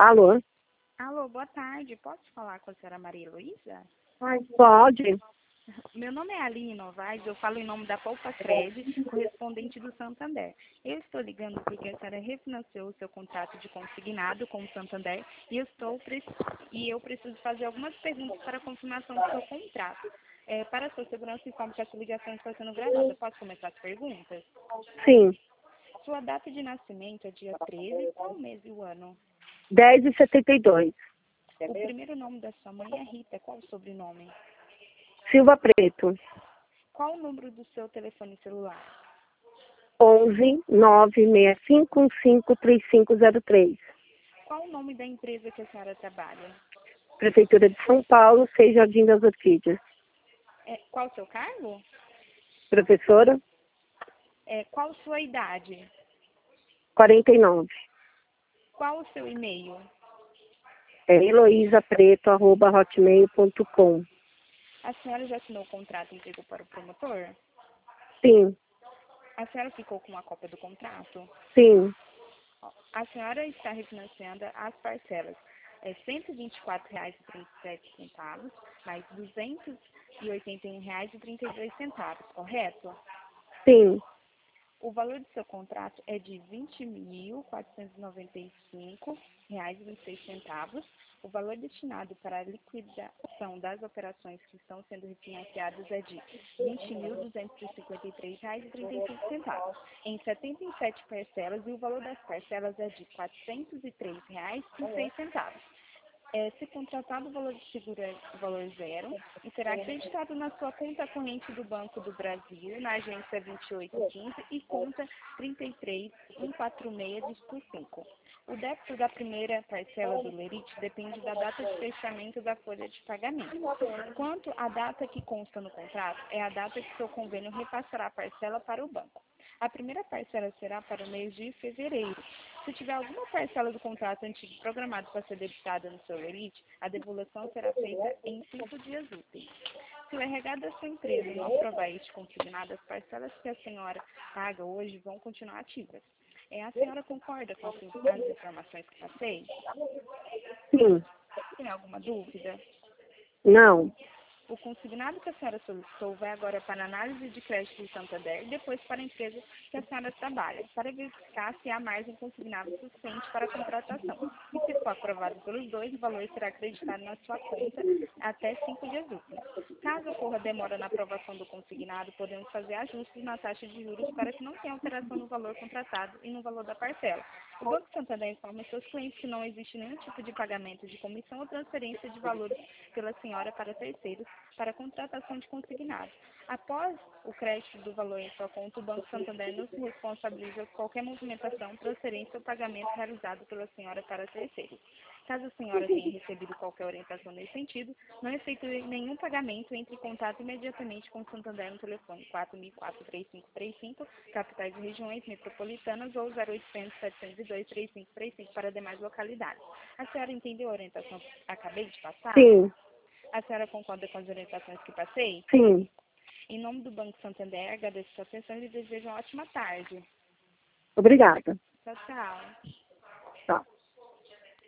Alô? Alô, boa tarde. Posso falar com a senhora Maria Heloísa? Pode. Meu nome é Aline Novaes, eu falo em nome da Poupa Cred, correspondente do Santander. Eu estou ligando porque a senhora refinanciou o seu contrato de consignado com o Santander e eu preciso fazer algumas perguntas para a confirmação do seu contrato. Para a sua segurança, informo que essa ligação está sendo gravada. Posso começar as perguntas? Sim. Sua data de nascimento é dia 13, qual o mês e o ano? 10h72. O primeiro nome da sua mãe é Rita, qual o sobrenome? Silva Preto. Qual o número do seu telefone celular? 11-96515-3503. Qual o nome da empresa que a senhora trabalha? Prefeitura de São Paulo, 6 Jardim das Orquídeas. Qual o seu cargo? Professora? Qual sua idade? 49. Qual o seu e-mail? Heloisapreto@hotmail.com. A senhora já assinou o contrato e entregou para o promotor? Sim. A senhora ficou com uma cópia do contrato? Sim. A senhora está refinanciando as parcelas. R$ 124,37, mais R$ 281,32, correto? Sim. O valor do seu contrato é de R$ 20.495,26. O valor destinado para a liquidação das operações que estão sendo refinanciadas é de R$ 20.253,35, em 77 parcelas, e o valor das parcelas é de R$ 403,06. Se contratado, o valor de seguro é valor zero e será acreditado na sua conta corrente do Banco do Brasil, na agência 2815 e conta 33146-5. O débito da primeira parcela do lerite depende da data de fechamento da folha de pagamento. Quanto à data que consta no contrato, é a data que seu convênio repassará a parcela para o banco. A primeira parcela será para o mês de fevereiro. Se tiver alguma parcela do contrato antigo programado para ser debitada no seu lerite, a devolução será feita em 5 dias úteis. Se o RH da sua empresa não aprovar este consignado, as parcelas que a senhora paga hoje vão continuar ativas. A senhora concorda com as informações que passei? Sim. Tem alguma dúvida? Não. O consignado que a senhora solicitou vai agora para a análise de crédito do Santander e depois para a empresa que a senhora trabalha, para verificar se há margem consignável suficiente para a contratação. E se for aprovado pelos dois, o valor será acreditado na sua conta até 5 dias úteis. Caso ocorra demora na aprovação do consignado, podemos fazer ajustes na taxa de juros para que não tenha alteração no valor contratado e no valor da parcela. O Banco Santander informa seus clientes que não existe nenhum tipo de pagamento de comissão ou transferência de valores pela senhora para terceiros para a contratação de consignado. Após o crédito do valor em sua conta, o Banco Santander não se responsabiliza por qualquer movimentação, transferência ou pagamento realizado pela senhora para terceiros. Caso a senhora tenha recebido qualquer orientação nesse sentido, não efetue nenhum pagamento, entre em contato imediatamente com o Santander no telefone 4004-3535, capitais e regiões metropolitanas, ou 0800-702-3535 para demais localidades. A senhora entendeu a orientação que acabei de passar? Sim. A senhora concorda com as orientações que passei? Sim. Em nome do Banco Santander, agradeço a sua atenção e desejo uma ótima tarde. Obrigada. Tchau, tchau.